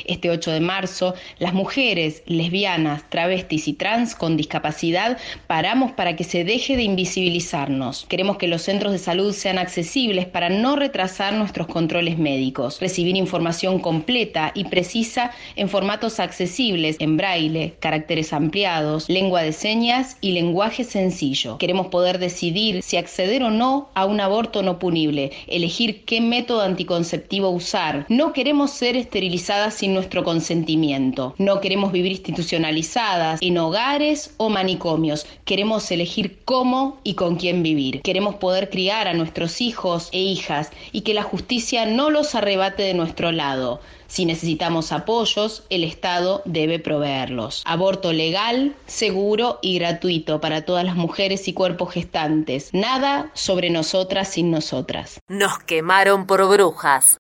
Este 8 de marzo, las mujeres, lesbianas, travestis y trans con discapacidad paramos para que se deje de invisibilizarnos. Queremos que los centros de salud sean accesibles para no retrasar nuestros controles médicos, recibir información completa y precisa en formatos accesibles, en braille, caracteres ampliados, lengua de señas y lenguaje sencillo. Queremos poder decidir si acceder o no a un aborto no punible, elegir qué método anticonceptivo usar. No queremos ser esterilizadas sin nuestro consentimiento. No queremos vivir institucionalizadas en hogares o manicomios. Queremos elegir cómo y con quién vivir. Queremos poder criar a nuestros hijos e hijas y que la justicia no los arrebate de nuestro lado. Si necesitamos apoyos, el Estado debe proveerlos. Aborto legal, seguro y gratuito para todas las mujeres y cuerpos gestantes. Nada sobre nosotras sin nosotras. Nos quemaron por brujas.